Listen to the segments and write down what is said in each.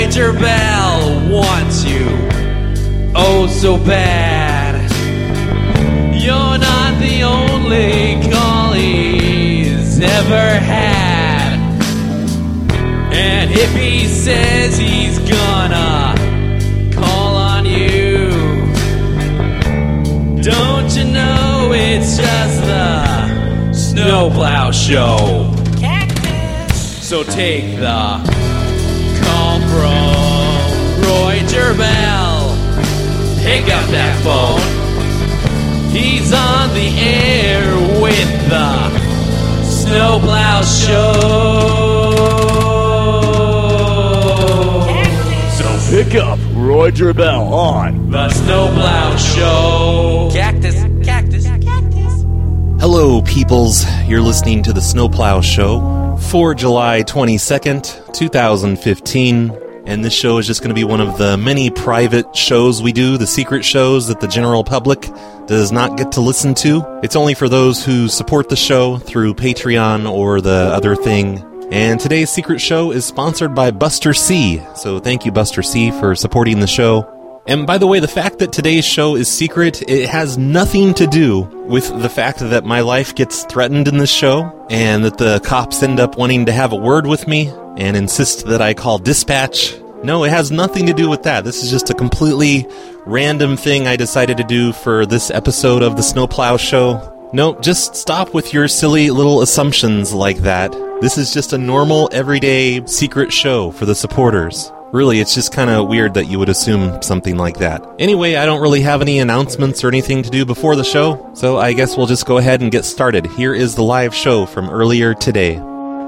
Gerbell wants you oh so bad. You're not the only call he's ever had. And if he says he's gonna call on you, don't you know it's just the Snowplow Show? Cactus. So take the call from Roy Gerbell. Pick up that phone. He's on the air with the Snowplow Show. So pick up Roy Gerbell on the Snowplow Show. Cactus, cactus, cactus. Hello, peoples. You're listening to the Snowplow Show for July 22nd, 2015. And this show is just going to be one of the many private shows we do, the secret shows that the general public does not get to listen to. It's only for those who support the show through Patreon or the other thing. And today's secret show is sponsored by Buster C. So thank you, Buster C, for supporting the show. And by the way, the fact that today's show is secret, it has nothing to do with the fact that my life gets threatened in this show and that the cops end up wanting to have a word with me and insist that I call dispatch. No, it has nothing to do with that. This is just a completely random thing I decided to do for this episode of the Snowplow Show. No, just stop with your silly little assumptions like that. This is just a normal, everyday, secret show for the supporters. Really, it's just kind of weird that you would assume something like that. Anyway, I don't really have any announcements or anything to do before the show, so I guess we'll just go ahead and get started. Here is the live show from earlier today.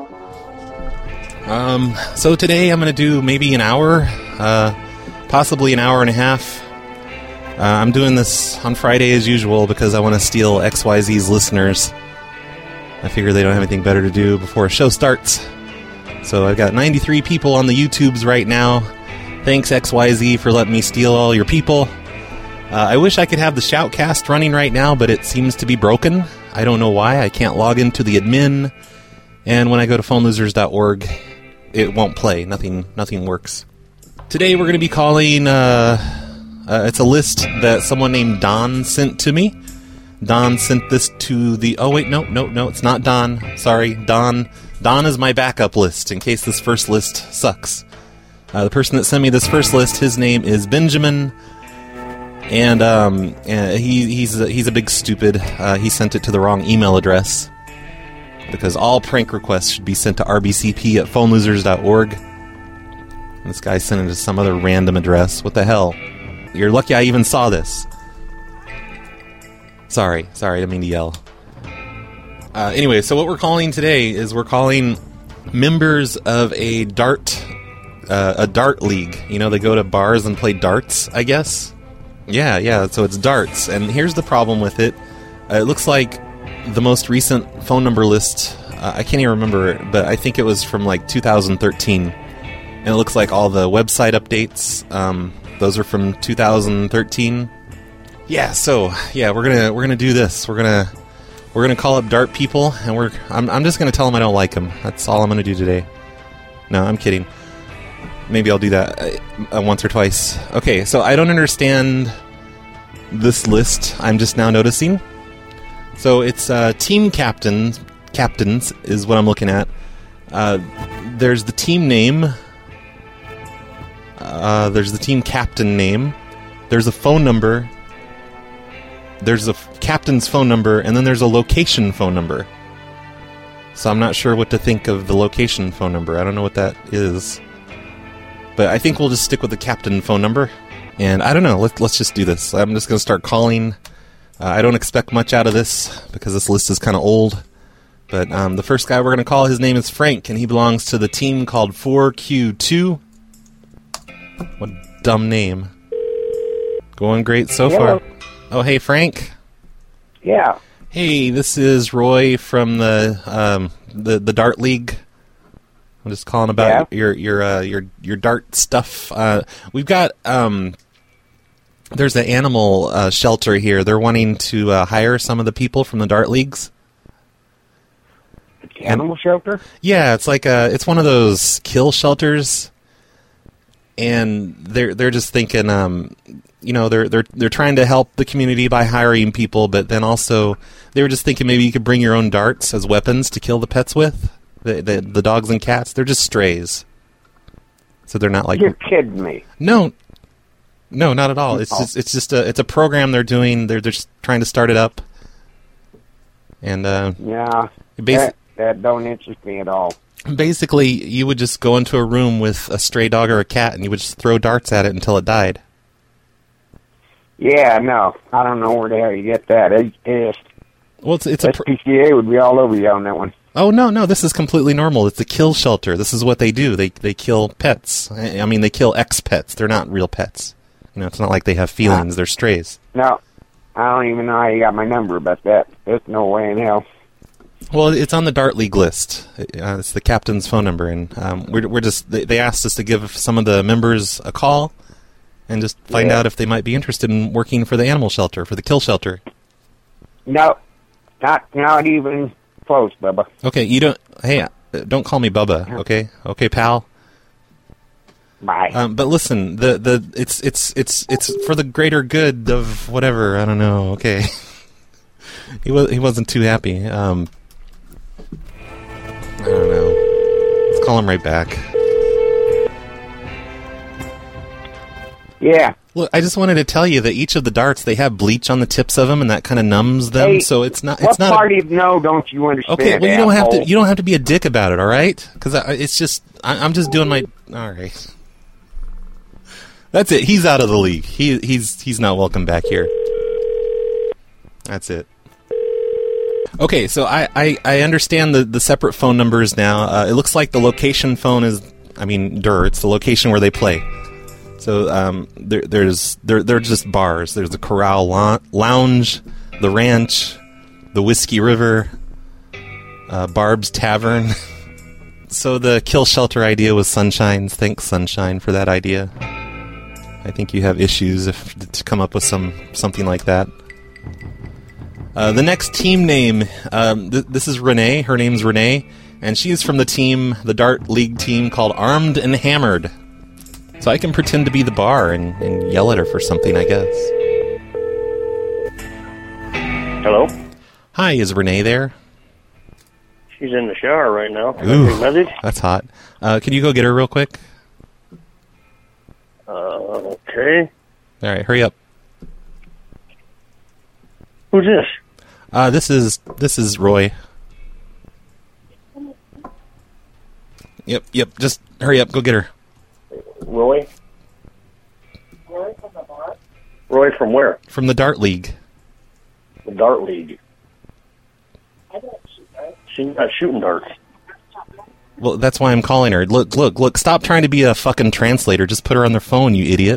So today I'm going to do maybe an hour, possibly an hour and a half. I'm doing this on Friday as usual because I want to steal XYZ's listeners. I figure they don't have anything better to do before a show starts. So I've got 93 people on the YouTubes right now. Thanks, XYZ, for letting me steal all your people. I wish I could have the Shoutcast running right now, but it seems to be broken. I don't know why. I can't log into the admin. And when I go to phonelosers.org, it won't play. Nothing works. Today we're going to be calling... it's a list that someone named Don sent to me. Don sent this to the... Oh, wait, no, it's not Don. Sorry, Don. Don is my backup list in case this first list sucks. The person that sent me this first list, his name is Benjamin, and he's a big stupid. He sent it to the wrong email address because all prank requests should be sent to rbcp@phonelosers.org. This guy sent it to some other random address. What the hell? You're lucky I even saw this. Sorry, I didn't mean to yell. Anyway, so what we're calling today is we're calling members of a dart league. You know, they go to bars and play darts, I guess? Yeah, so it's darts. And here's the problem with it. It looks like the most recent phone number list, I can't even remember, but I think it was from like 2013. And it looks like all the website updates, those are from 2013. Yeah, so we're gonna do this. We're gonna call up dart people, and I'm just gonna tell them I don't like them. That's all I'm gonna do today. No, I'm kidding. Maybe I'll do that once or twice. Okay, so I don't understand this list. I'm just now noticing. So it's team captains is what I'm looking at. There's the team name. There's the team captain name. There's a phone number. There's a captain's phone number, and then there's a location phone number. So I'm not sure what to think of the location phone number. I don't know what that is. But I think we'll just stick with the captain phone number. And I don't know, let's just do this. I'm just going to start calling. I don't expect much out of this, because this list is kind of old. But the first guy we're going to call, his name is Frank, and he belongs to the team called 4Q2. What a dumb name. Going great so far. Oh, hey, Frank. Yeah. Hey, this is Roy from the Dart League. I'm just calling about your dart stuff. We've got there's an animal shelter here. They're wanting to hire some of the people from the Dart Leagues. Animal shelter? Yeah, it's like it's one of those kill shelters. and they're just thinking, they're trying to help the community by hiring people, but then also they were just thinking maybe you could bring your own darts as weapons to kill the pets with. The dogs and cats, they're just strays, so they're not like. You're kidding me. No, not at all. It's just a program they're doing. They're just trying to start it up, and yeah, that don't interest me at all. Basically, you would just go into a room with a stray dog or a cat, and you would just throw darts at it until it died. Yeah, no, I don't know where the hell you get that. Well, it's SPCA would be all over you on that one. Oh, no, this is completely normal. It's a kill shelter. This is what they do. They kill pets. I mean, they kill ex-pets. They're not real pets. It's not like they have feelings. They're strays. No, I don't even know how you got my number about that. There's no way in hell. Well, it's on the Dart League list. It's the captain's phone number, and they asked us to give some of the members a call and just find out if they might be interested in working for the animal shelter, for the kill shelter. No, not even close, Bubba. Okay, don't call me Bubba, okay? Okay, pal. Bye. But listen, it's for the greater good of whatever. I don't know. Okay, he wasn't too happy. I don't know. Let's call him right back. Yeah. Look, I just wanted to tell you that each of the darts, they have bleach on the tips of them, and that kind of numbs them. Hey, so it's not. What part of no don't you understand? Okay, well you don't have to be a dick about it, all right? Because it's just I'm just doing my. All right. That's it. He's out of the league. He's not welcome back here. That's it. Okay, so I understand the separate phone numbers now. It looks like the location phone is, it's the location where they play. So they're just bars. There's the Corral Lounge, the Ranch, the Whiskey River, Barb's Tavern. So the kill shelter idea was Sunshine's. Thanks, Sunshine, for that idea. I think you have issues to come up with something like that. The next team name, this is Renee. Her name's Renee, and she's from the Dart League team called Armed and Hammered. So I can pretend to be the bar and yell at her for something, I guess. Hello? Hi, is Renee there? She's in the shower right now. Ooh, message? That's hot. Can you go get her real quick? Okay. All right, hurry up. Who's this? This is Roy. Yep. Just hurry up. Go get her. Roy? Roy from the bar? Roy from where? From the Dart League. The Dart League. I don't shoot darts. She's not shooting darts. Well, that's why I'm calling her. Look. Stop trying to be a fucking translator. Just put her on the phone, you idiot.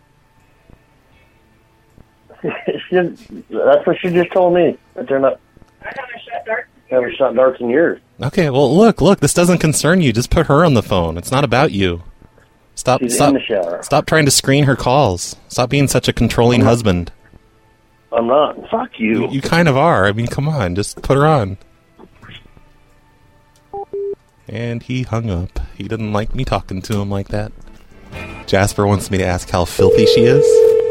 That's what she just told me. That they're not. I haven't shot darts. Haven't shot darts in years. Okay, well, look. This doesn't concern you. Just put her on the phone. It's not about you. Stop in the shower. Stop trying to screen her calls. Stop being such a controlling husband. I'm not. Fuck you. You kind of are. Come on. Just put her on. And he hung up. He didn't like me talking to him like that. Jasper wants me to ask how filthy she is.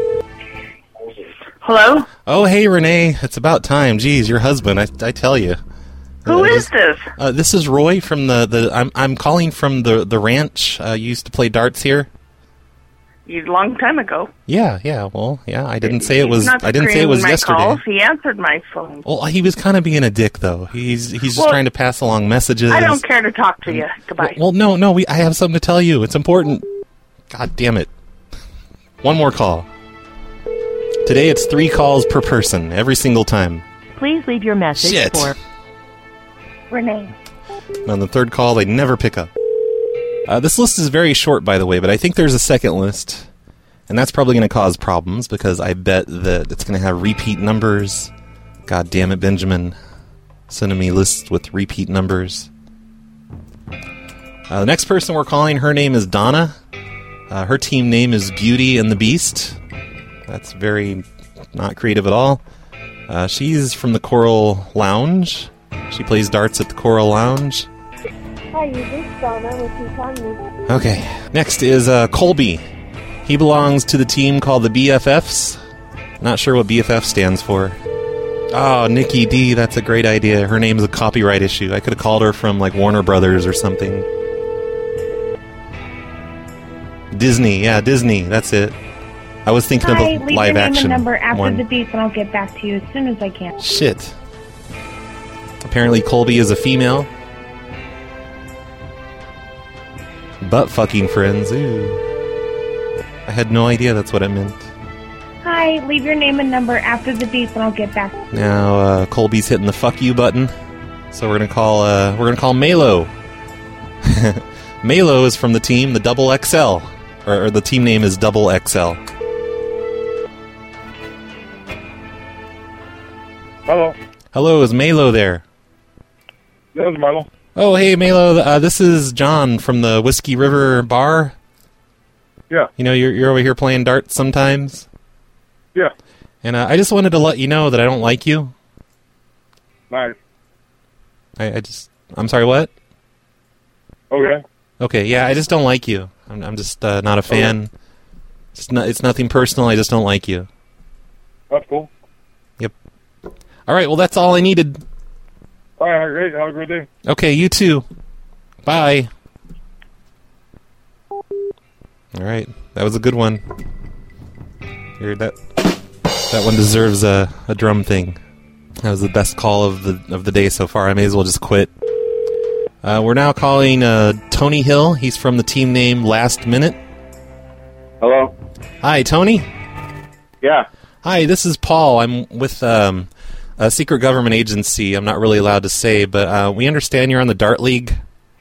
Hello? Oh, hey, Renee. It's about time. Geez, your husband, I tell you. Who is this? This is Roy from I'm calling from the ranch. You used to play darts here. A long time ago. Yeah. Well, yeah. I didn't say it was. I didn't say it was yesterday. Calls. He answered my phone. Well, he was kind of being a dick, though. He's just trying to pass along messages. I don't care to talk to you. Goodbye. Well, no. I have something to tell you. It's important. God damn it! One more call. Today it's 3 calls per person every single time. Please leave your message for Renee. And on the 3rd call, they never pick up. This list is very short, by the way, but I think there's a second list. And that's probably going to cause problems, because I bet that it's going to have repeat numbers. God damn it, Benjamin. Sending me lists with repeat numbers. The next person we're calling, her name is Donna. Her team name is Beauty and the Beast. That's very not creative at all. She's from the Coral Lounge. She plays darts at the Coral Lounge. Hi, this is Donna with Teton. Okay. Next is Colby. He belongs to the team called the BFFs. Not sure what BFF stands for. Oh, Nikki D, that's a great idea. Her name's a copyright issue. I could have called her from, like, Warner Brothers or something. Disney, yeah, Disney, that's it. I was thinking of a live action leave your name and number after one. the beep and I'll get back to you as soon as I can. Shit. Apparently Colby is a female. Butt fucking friends, ooh. I had no idea that's what it meant. Hi, leave your name and number after the beep and I'll get back. Now Colby's hitting the fuck you button, so we're gonna call Malo. Malo is from the team, the Double XL, or the team name is Double XL. Hello. Hello, is Malo there? This is Marlo. Oh, hey Malo, this is John from the Whiskey River Bar. Yeah. You know, you're over here playing darts sometimes. Yeah. And I just wanted to let you know that I don't like you. Nice. I'm sorry, what? Okay. Okay, yeah, I just don't like you. I'm just not a fan. Okay. It's nothing personal, I just don't like you. That's cool. Yep. All right, well, that's all I needed. All right, great. Have a great day. Okay, you too. Bye. All right, that was a good one. Here, that one deserves a drum thing. That was the best call of the day so far. I may as well just quit. We're now calling Tony Hill. He's from the team name Last Minute. Hello? Hi, Tony? Yeah. Hi, this is Paul. I'm with a secret government agency I'm not really allowed to say, but we understand you're on the Dart League.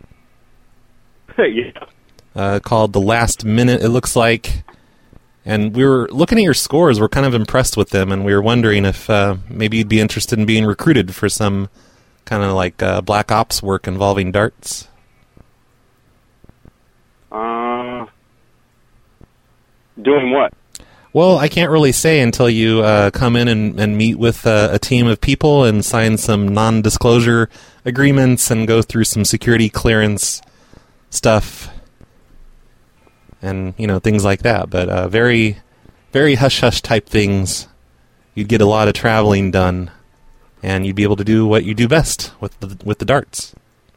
Yeah. Called the Last Minute, it looks like. And we were looking at your scores. We're kind of impressed with them, and we were wondering if maybe you'd be interested in being recruited for some kind of like black ops work involving darts. Doing what? Well, I can't really say until you come in and meet with a team of people and sign some non-disclosure agreements and go through some security clearance stuff. And, you know, things like that. But very, very hush-hush type things. You'd get a lot of traveling done. And you'd be able to do what you do best with the darts.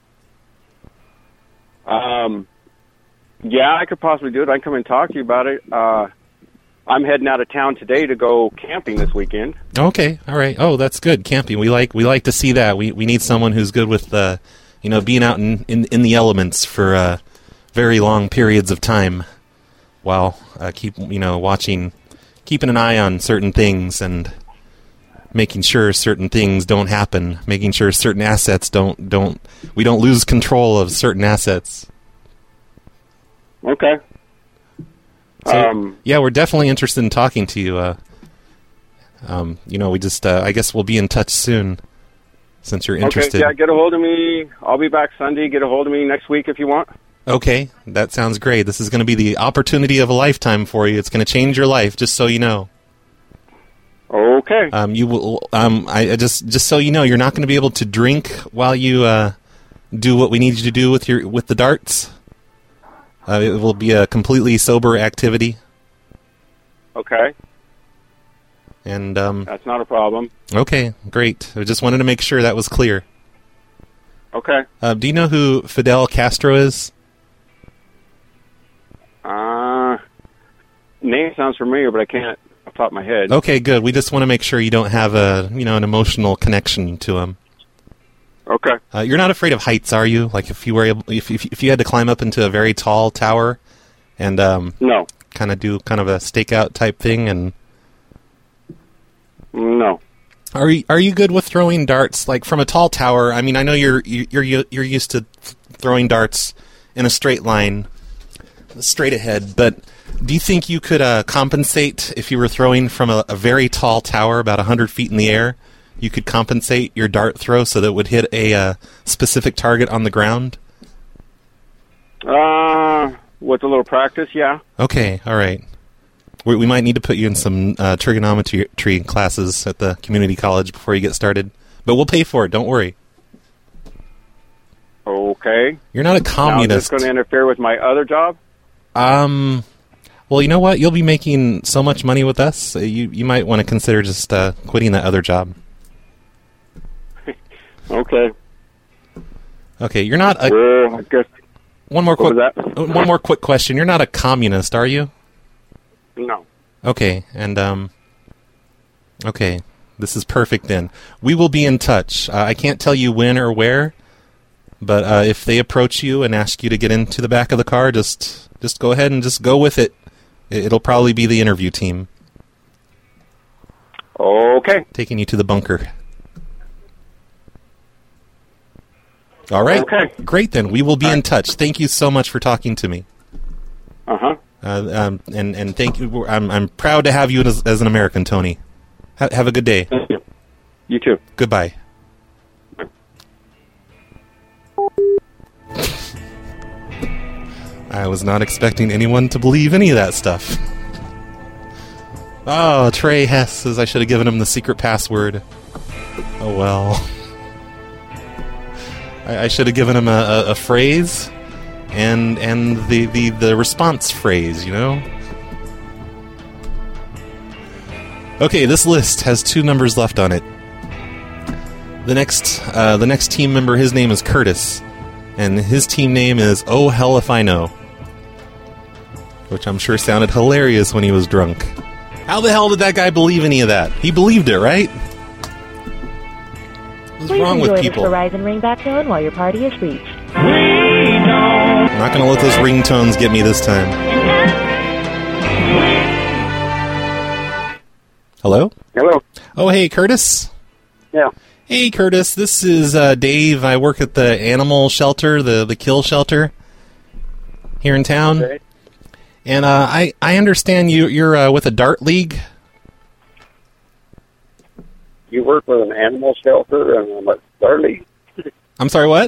Yeah, I could possibly do it. I can come and talk to you about it. I'm heading out of town today to go camping this weekend. Okay, all right. Oh, that's good. Camping. We like to see that. We need someone who's good with being out in the elements for very long periods of time. While keeping an eye on certain things and making sure certain things don't happen, making sure certain assets we don't lose control of certain assets. Okay. So, yeah, we're definitely interested in talking to you. We just I guess we'll be in touch soon since you're interested. Okay, yeah, get a hold of me. I'll be back Sunday. Get a hold of me next week if you want. Okay, that sounds great. This is going to be the opportunity of a lifetime for you. It's going to change your life, just so you know. Okay. You will. Just so you know, you're not going to be able to drink while you do what we need you to do with the darts. It will be a completely sober activity. Okay. And that's not a problem. Okay, great. I just wanted to make sure that was clear. Okay. Do you know who Fidel Castro is? Name sounds familiar, but I can't off the top of my head. Okay, good. We just want to make sure you don't have an emotional connection to him. Okay. You're not afraid of heights, are you? Like if you had to climb up into a very tall tower and no, kind of do kind of a stakeout type thing and no. Are you good with throwing darts like from a tall tower? I mean, I know you're used to throwing darts in a straight line, straight ahead, but do you think you could compensate if you were throwing from a very tall tower about 100 feet in the air? You could compensate your dart throw so that it would hit a specific target on the ground? With a little practice, yeah. Okay, all right. We might need to put you in some trigonometry classes at the community college before you get started. But we'll pay for it, don't worry. Okay. You're not a communist. Now, is this going to interfere with my other job? Well, you know what? You'll be making so much money with us. You might want to consider just quitting that other job. Okay. Okay, you're not a... I guess... One more quick question. You're not a communist, are you? No. Okay, and okay, this is perfect then. We will be in touch. I can't tell you when or where, but if they approach you and ask you to get into the back of the car, just go ahead and just go with it. It'll probably be the interview team. Okay. Taking you to the bunker. All right. Okay. Great then. We will be in touch. Thank you so much for talking to me. Uh-huh. And thank you. I'm proud to have you as an American, Tony. Have a good day. Thank you. You too. Goodbye. I was not expecting anyone to believe any of that stuff. Oh, Trey Hess says I should have given him the secret password. Oh well. I should have given him a phrase and the response phrase, you know? Okay, this list has 2 numbers left on it. The next team member, his name is Curtis, and his team name is Oh Hell If I Know, which I'm sure sounded hilarious when he was drunk. How the hell did that guy believe any of that? He believed it, right? What's wrong with people? Please enjoy this Verizon ringback tone while your party is reached. I'm not going to let those ringtones get me this time. Hello? Hello. Oh, hey, Curtis? Yeah. Hey, Curtis, this is Dave. I work at the animal shelter, the kill shelter here in town. Okay. And I understand you're with a dart league? You work with an animal shelter and a dart league? I'm sorry, what?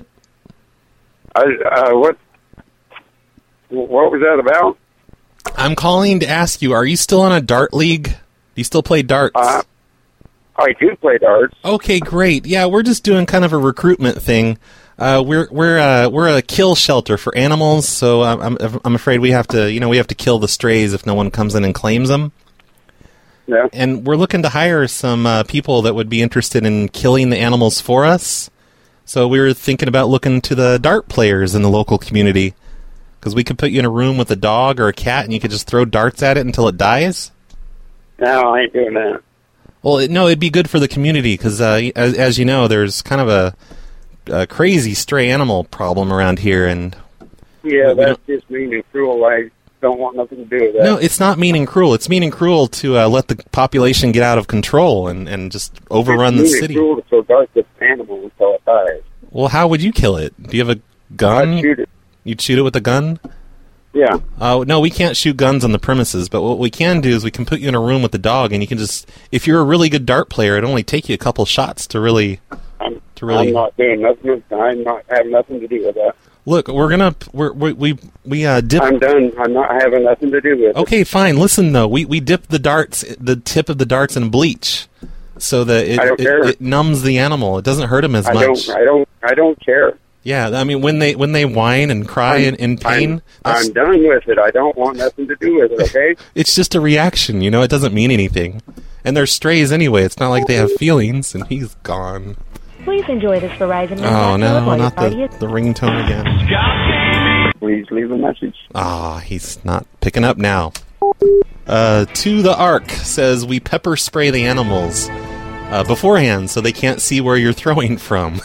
What was that about? I'm calling to ask you, are you still on a dart league? Do you still play darts? I do play darts. Okay, great. Yeah, we're just doing kind of a recruitment thing. We're a kill shelter for animals, so I'm afraid we have to kill the strays if no one comes in and claims them. Yeah. And we're looking to hire some people that would be interested in killing the animals for us. So we were thinking about looking to the dart players in the local community, because we could put you in a room with a dog or a cat, and you could just throw darts at it until it dies. No, I ain't doing that. Well, it'd be good for the community, because as you know, there's kind of a crazy stray animal problem around here, and yeah, that's just mean and cruel. I don't want nothing to do with that. No, it's not mean and cruel. It's mean and cruel to let the population get out of control and just overrun the city. It's mean and cruel to throw darts at an animal until it dies. Well, how would you kill it? Do you have a gun? I'd shoot it. You'd shoot it with a gun? Yeah. No, we can't shoot guns on the premises, but what we can do is we can put you in a room with the dog, and you can just, if you're a really good dart player, it'll only take you a couple shots to really... I'm not doing nothing. I'm not having nothing to do with that. Look, we dip... I'm done. I'm not having nothing to do with it. Okay, fine. Listen, though. We dip the tip of the darts in bleach so that it numbs the animal. It doesn't hurt him as much. I don't care. Yeah, I mean, when they whine and cry in pain... I'm done with it. I don't want nothing to do with it, okay? It's just a reaction, you know? It doesn't mean anything. And they're strays anyway. It's not like they have feelings, and he's gone. Please enjoy this Verizon. Oh, no, not the ringtone again. Please leave a message. He's not picking up now. To the Ark says, we pepper spray the animals beforehand so they can't see where you're throwing from.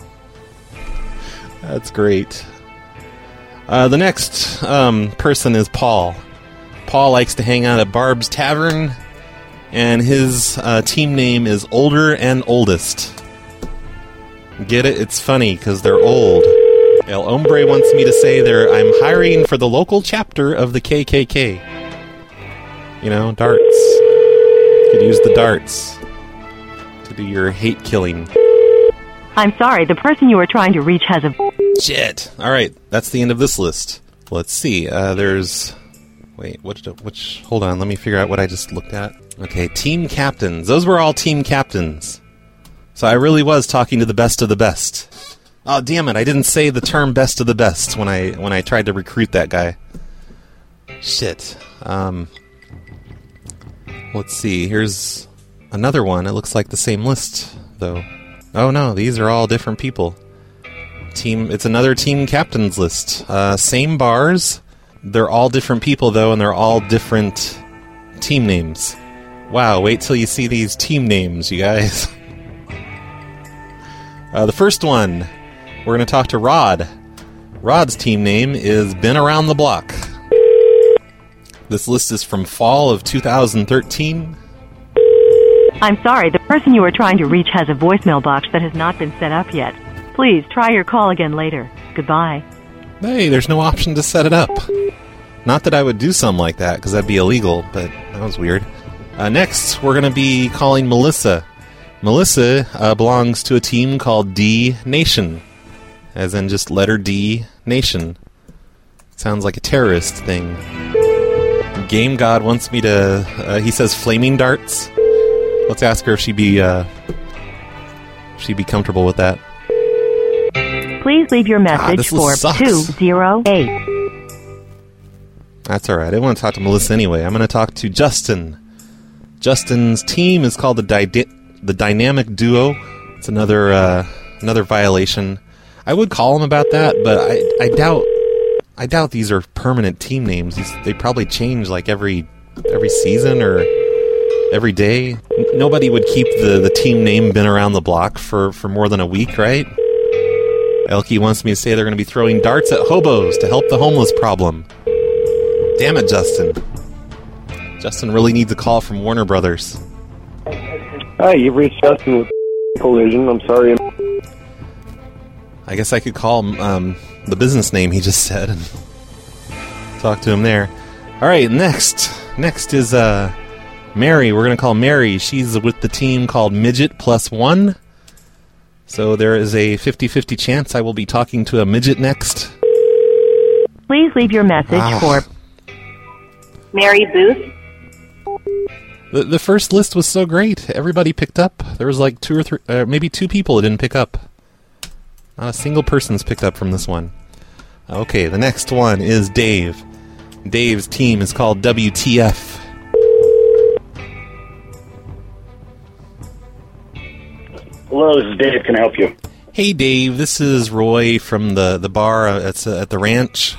That's great. The next person is Paul. Paul likes to hang out at Barb's Tavern, and his team name is Older and Oldest. Get it? It's funny, because they're old. El Hombre wants me to say I'm hiring for the local chapter of the KKK. You know, darts. You could use the darts to do your hate killing. I'm sorry, the person you are trying to reach has a... Shit! Alright, that's the end of this list. Let's see, there's... Wait, which... Hold on, let me figure out what I just looked at. Okay, team captains. Those were all team captains. So I really was talking to the best of the best. Oh, damn it, I didn't say the term best of the best when I tried to recruit that guy. Shit. Let's see, here's another one. It looks like the same list, though. Oh no, these are all different people. It's another team captain's list. Same bars. They're all different people, though, and they're all different team names. Wow, wait till you see these team names, you guys. The first one, we're going to talk to Rod. Rod's team name is Been Around the Block. This list is from fall of 2013. I'm sorry, the person you are trying to reach has a voicemail box that has not been set up yet. Please try your call again later. Goodbye. Hey, there's no option to set it up. Not that I would do something like that, because that'd be illegal, but that was weird. Next, we're going to be calling Melissa. Melissa belongs to a team called D Nation, as in just letter D Nation. Sounds like a terrorist thing. Game God wants me to... he says flaming darts. Let's ask her if she'd be comfortable with that. Please leave your message for sucks. 208. That's alright. I didn't want to talk to Melissa anyway. I'm going to talk to Justin. Justin's team is called the Dynamic Duo. It's another violation. I would call him about that, but I doubt these are permanent team names. They probably change like every season or every day. Nobody would keep the team name Been Around the Block for more than a week, right? Elkie wants me to say they're going to be throwing darts at hobos to help the homeless problem. Damn it, Justin. Justin really needs a call from Warner Brothers. Hi, you've reached Justin with Collision. I'm sorry. I guess I could call the business name he just said and talk to him there. Alright, next is Mary. We're going to call Mary. She's with the team called Midget Plus One. So there is a 50-50 chance I will be talking to a midget next. Please leave your message for Mary Booth. The first list was so great. Everybody picked up. There was like two or three, maybe two people that didn't pick up. Not a single person's picked up from this one. Okay, the next one is Dave. Dave's team is called WTF. Hello, this is Dave. Can I help you? Hey, Dave. This is Roy from the bar at the ranch.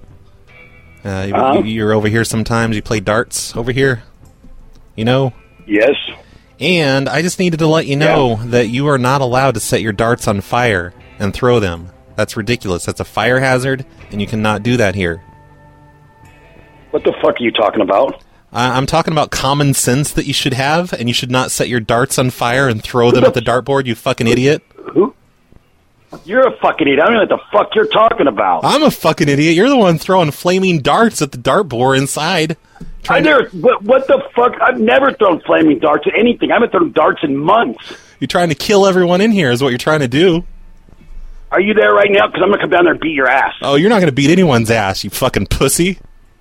You're over here sometimes. You play darts over here. You know? Yes. And I just needed to let you know that you are not allowed to set your darts on fire and throw them. That's ridiculous. That's a fire hazard, and you cannot do that here. What the fuck are you talking about? I'm talking about common sense that you should have, and you should not set your darts on fire and throw them at the dartboard, you fucking idiot. Who? You're a fucking idiot. I don't know what the fuck you're talking about. I'm a fucking idiot. You're the one throwing flaming darts at the dartboard inside. What the fuck? I've never thrown flaming darts at anything. I haven't thrown darts in months. You're trying to kill everyone in here is what you're trying to do. Are you there right now? Because I'm going to come down there and beat your ass. Oh, you're not going to beat anyone's ass, you fucking pussy.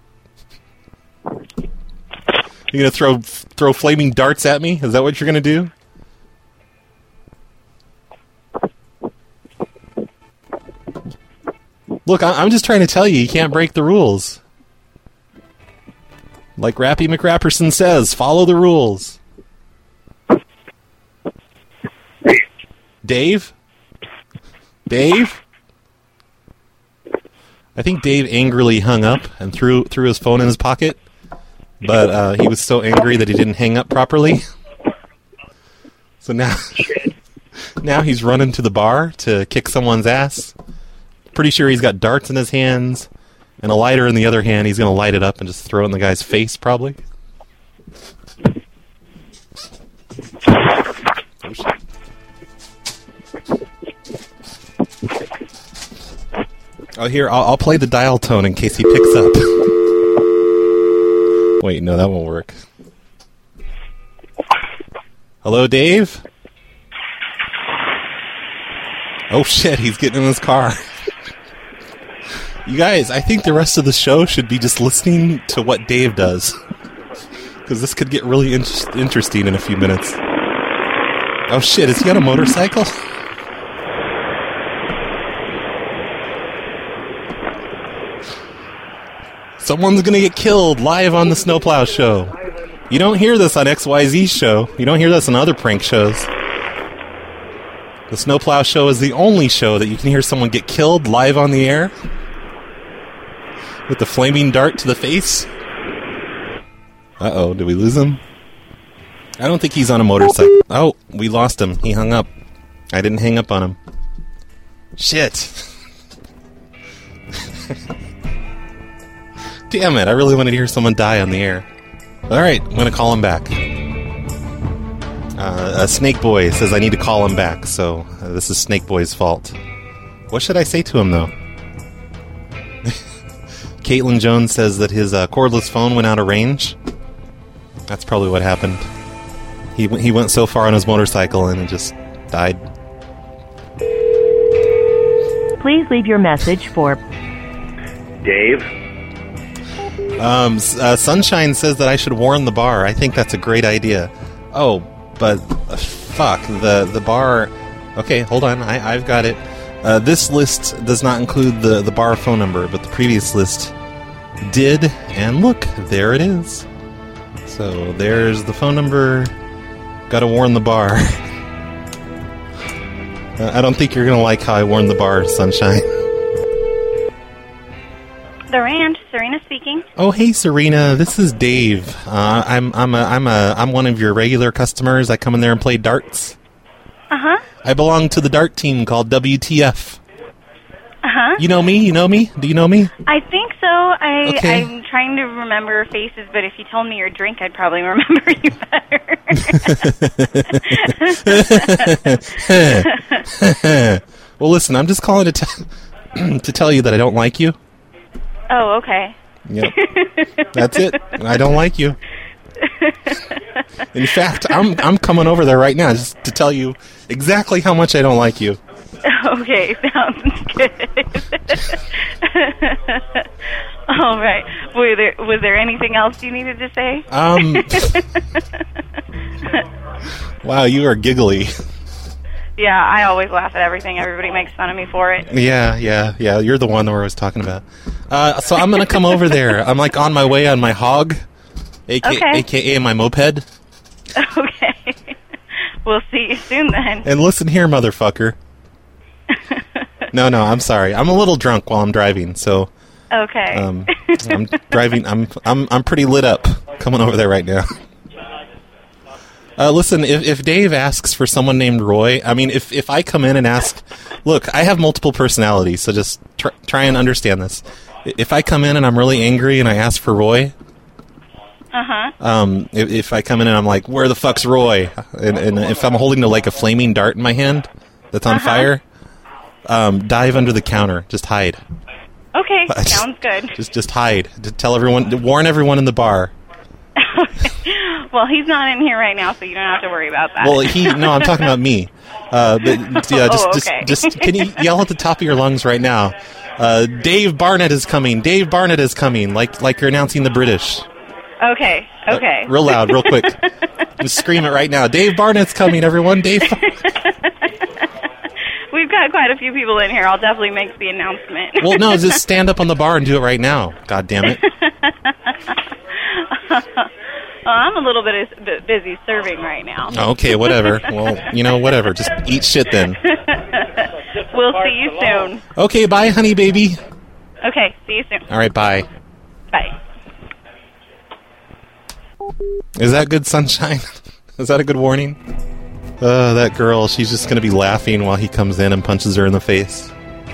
You're going to throw flaming darts at me? Is that what you're going to do? Look, I'm just trying to tell you can't break the rules. Like Rappy McRapperson says, follow the rules. Dave? Dave? I think Dave angrily hung up and threw his phone in his pocket. But he was so angry that he didn't hang up properly. So now he's running to the bar to kick someone's ass. Pretty sure he's got darts in his hands and a lighter in the other hand. He's going to light it up and just throw it in the guy's face, probably. Oh, shit. Oh, here, I'll play the dial tone in case he picks up. Wait, no, that won't work. Hello, Dave? Oh, shit, he's getting in his car. You guys, I think the rest of the show should be just listening to what Dave does. Because this could get really interesting in a few minutes. Oh, shit, is he on a motorcycle? Someone's gonna get killed live on the Snowplow Show. You don't hear this on XYZ's show. You don't hear this on other prank shows. The Snowplow Show is the only show that you can hear someone get killed live on the air with the flaming dart to the face. Uh-oh, did we lose him? I don't think he's on a motorcycle. Oh, we lost him. He hung up. I didn't hang up on him. Shit. Damn it, I really wanted to hear someone die on the air. Alright, I'm going to call him back. Snake Boy says I need to call him back, so this is Snake Boy's fault. What should I say to him, though? Caitlin Jones says that his cordless phone went out of range. That's probably what happened. He went so far on his motorcycle and it just died. Please leave your message for Dave. Sunshine says that I should warn the bar. I think that's a great idea. Oh, but fuck the bar. Okay, hold on. I've got it. This list does not include the bar phone number, but the previous list did. And look, there it is. So there's the phone number. Gotta warn the bar. I don't think you're gonna like how I warned the bar, Sunshine. The Ranch, Serena speaking. Oh, hey, Serena. This is Dave. I'm one of your regular customers. I come in there and play darts. Uh-huh. I belong to the dart team called WTF. Uh-huh. You know me? You know me? Do you know me? I think so. Okay. I'm trying to remember faces, but if you told me your drink, I'd probably remember you better. Well, listen, I'm just calling to tell you that I don't like you. Oh, okay. Yep. That's it. I don't like you. In fact, I'm coming over there right now just to tell you exactly how much I don't like you. Okay, sounds good. All right. Was there anything else you needed to say? Wow, you are giggly. Yeah, I always laugh at everything. Everybody makes fun of me for it. Yeah. You're the one that I was talking about. So I'm going to come over there. I'm like on my way on my hog, aka my moped. Okay. We'll see you soon then. And listen here, motherfucker. No, I'm sorry. I'm a little drunk while I'm driving, so. Okay. I'm driving. I'm pretty lit up. Coming over there right now. Listen, if Dave asks for someone named Roy, I mean, if I come in and ask, look, I have multiple personalities, so just try and understand this. If I come in and I'm really angry and I ask for Roy, if I come in and I'm like, where the fuck's Roy? And if I'm holding like a flaming dart in my hand that's on fire, dive under the counter. Just hide. Okay, sounds good. Just hide. Tell everyone, warn everyone in the bar. Well, he's not in here right now, so you don't have to worry about that. Well, no, I'm talking about me. But yeah, just can you yell at the top of your lungs right now? Dave Barnett is coming. Dave Barnett is coming. Like you're announcing the British. Okay. Real loud, real quick. Just scream it right now. Dave Barnett's coming, everyone. Dave. We've got quite a few people in here. I'll definitely make the announcement. Well, no, just stand up on the bar and do it right now. God damn it. I'm a little bit busy serving right now. Okay, whatever. Well, whatever. Just eat shit then. We'll see you soon. Okay, bye, honey baby. Okay, see you soon. All right, bye. Bye. Is that good, Sunshine? Is that a good warning? That girl, she's just going to be laughing while he comes in and punches her in the face.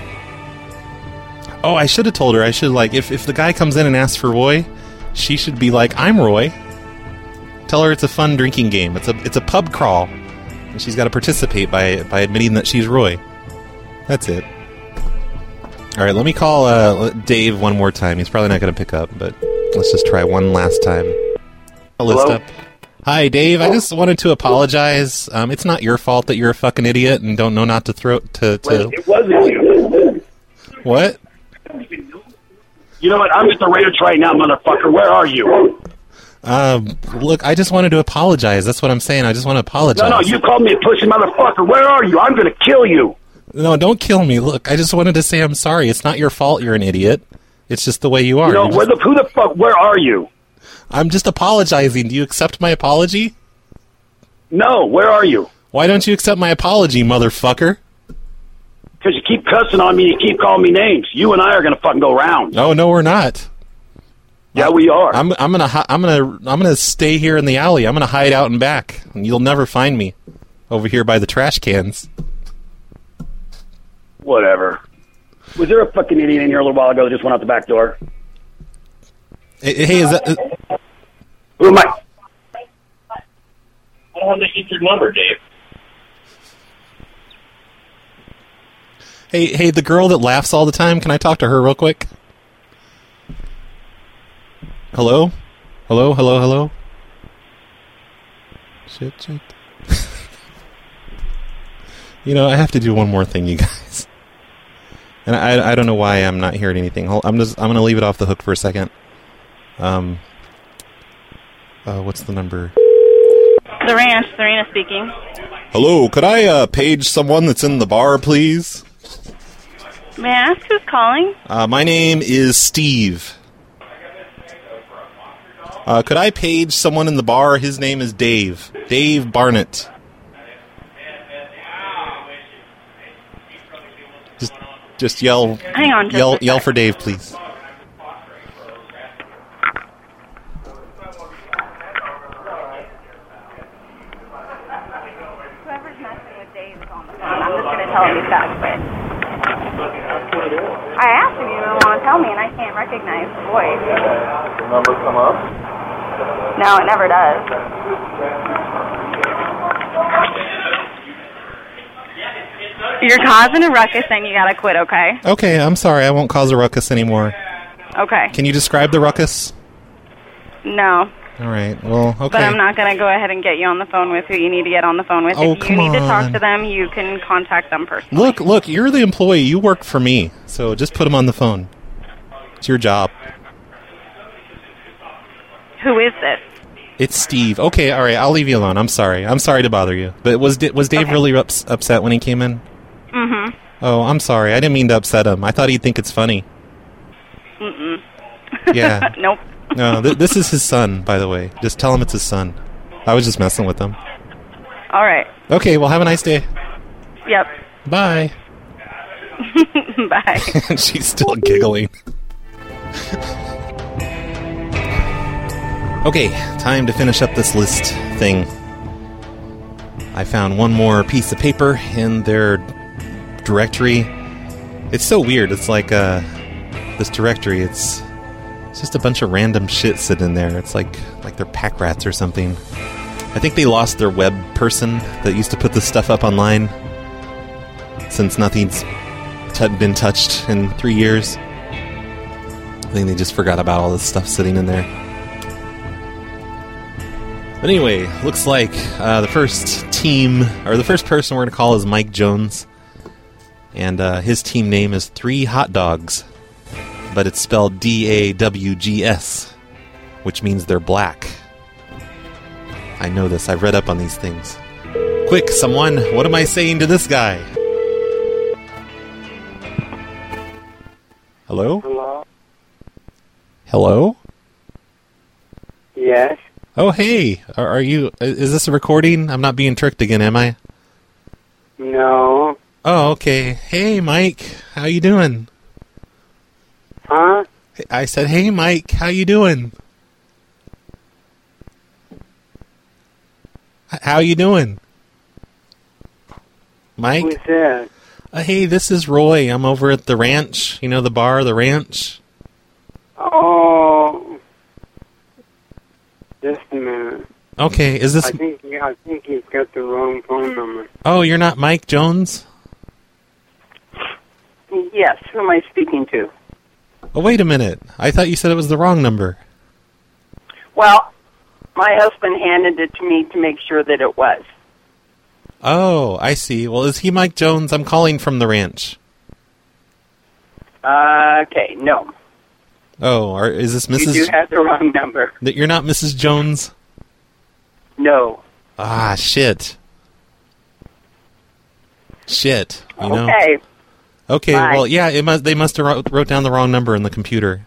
Oh, I should have told her. I should, if the guy comes in and asks for Roy, she should be like, I'm Roy. Tell her it's a fun drinking game. It's a pub crawl. And she's got to participate by admitting that she's Roy. That's it. All right, let me call Dave one more time. He's probably not going to pick up, but let's just try one last time. I'll list up. Hi, Dave. I just wanted to apologize. It's not your fault that you're a fucking idiot and don't know not to throw to. It wasn't you. What? You know what? I'm at the ranch right now, motherfucker. Where are you? Look, I just wanted to apologize. That's what I'm saying. I just want to apologize. No, you called me a pussy motherfucker. Where are you? I'm going to kill you. No, don't kill me. Look, I just wanted to say I'm sorry. It's not your fault you're an idiot. It's just the way you are. You know, where are you? I'm just apologizing. Do you accept my apology? No, where are you? Why don't you accept my apology, motherfucker? Because you keep cussing on me, you keep calling me names. You and I are going to fucking go round. Oh, no, we're not. Yeah, we are. I'm gonna stay here in the alley. I'm gonna hide out and back, and you'll never find me over here by the trash cans. Whatever. Was there a fucking idiot in here a little while ago that just went out the back door? Hey, is that... Who am I? I don't want to keep your number, Dave. Hey, the girl that laughs all the time, can I talk to her real quick? Hello? Hello? Shit. You know, I have to do one more thing, you guys. And I don't know why I'm not hearing anything. I'm going to leave it off the hook for a second. What's the number? The Ranch, Serena speaking. Hello, could I page someone that's in the bar, please? May I ask who's calling? My name is Steve. Could I page someone in the bar? His name is Dave. Dave Barnett. Just yell. Hang on. Yell for Dave, please. Whoever's messing with Dave is on the phone. I'm just going to tell him he's back quick. I asked him, you don't want to tell me, and I can't recognize the voice. The number come up? No, it never does. You're causing a ruckus, and you gotta quit, okay? Okay, I'm sorry. I won't cause a ruckus anymore. Okay. Can you describe the ruckus? No. All right. Well, okay. But I'm not going to go ahead and get you on the phone with who you need to get on the phone with. Oh, if you need to talk on. to them, you can contact them personally. Look, you're the employee. You work for me. So just put them on the phone. It's your job. Who is this? It's Steve. Okay, all right. I'll leave you alone. I'm sorry. I'm sorry to bother you. But was Dave really upset when he came in? Mm-hmm. Oh, I'm sorry. I didn't mean to upset him. I thought he'd think it's funny. Mm-mm. Yeah. Nope. No, this is his son, by the way. Just tell him it's his son. I was just messing with him. All right. Okay, well, have a nice day. Yep. Bye. Bye. She's still giggling. Okay, time to finish up this list thing. I found one more piece of paper in their directory. It's so weird. It's like this directory. It's just a bunch of random shit sitting in there. It's like they're pack rats or something. I think they lost their web person that used to put this stuff up online, since nothing's been touched in 3 years. I think they just forgot about all this stuff sitting in there. But anyway, looks like the first team, or the first person we're going to call is Mike Jones. And his team name is 3 Hot Dogs. But it's spelled D-A-W-G-S, which means they're black. I know this. I've read up on these things. Quick, someone, what am I saying to this guy? Hello? Hello? Hello? Yes? Oh, hey. Are you... Is this a recording? I'm not being tricked again, am I? No. Oh, okay. Hey, Mike. How you doing? Huh? I said, hey, Mike. How you doing? How you doing? Mike? Who's that? Hey, this is Roy. I'm over at the ranch. You know, the bar, the ranch? Oh. Just a minute. Okay, is this... I think you've got the wrong phone number. Oh, you're not Mike Jones? Yes, who am I speaking to? Oh, wait a minute. I thought you said it was the wrong number. Well, my husband handed it to me to make sure that it was. Oh, I see. Well, is he Mike Jones? I'm calling from the ranch. Okay, no. Oh, is this Mrs. You do have the wrong number. You're not Mrs. Jones? No. Ah, shit. Shit. You know? Okay. Okay, Bye. well, yeah, they must have wrote down the wrong number in the computer.